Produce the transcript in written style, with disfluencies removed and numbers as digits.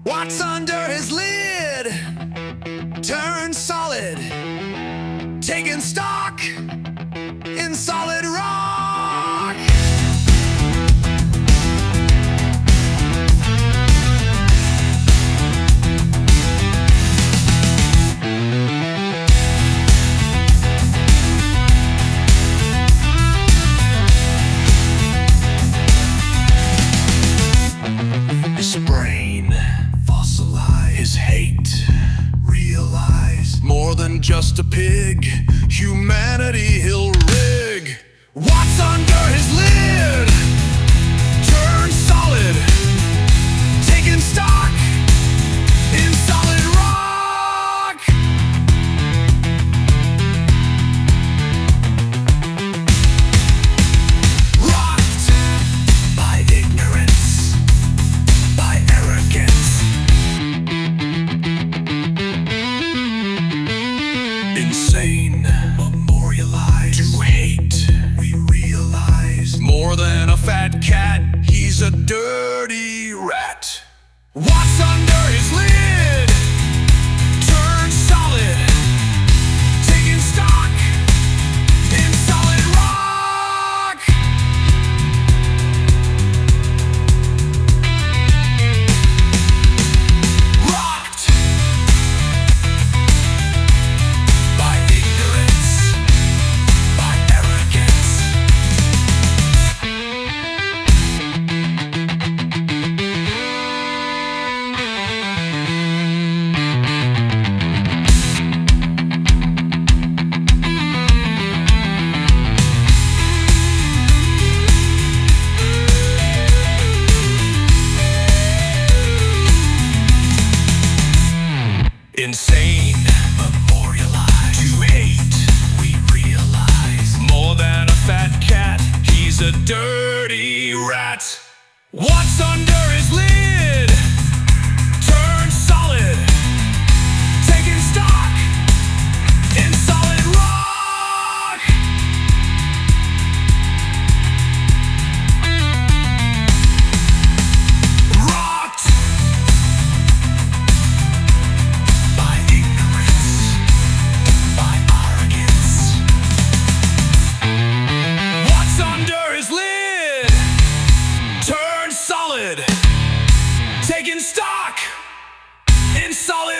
What's under his lid turns solid, taking stock in solid rock. His brain fossilize, his hate realize. More than just a pig, humanity he'll rig. What's under his lid turns solid, taking stock in solid rock. Rocked by ignorance, by arrogance, insane, memorialized. To hate, we realize. More than a fat cat, he's a dirty rat. What's under his lid turns solid, taking stock in solid rock. Rocked by ignorance, by arrogance. Insane, memorialized. To hate, we realize. More than a fat cat, he's a dirty rat. What's under his lid turns solid, taking stock in solid rock. Rocked by ignorance, by arrogance. What's under his lid turns solid, taking stock in solid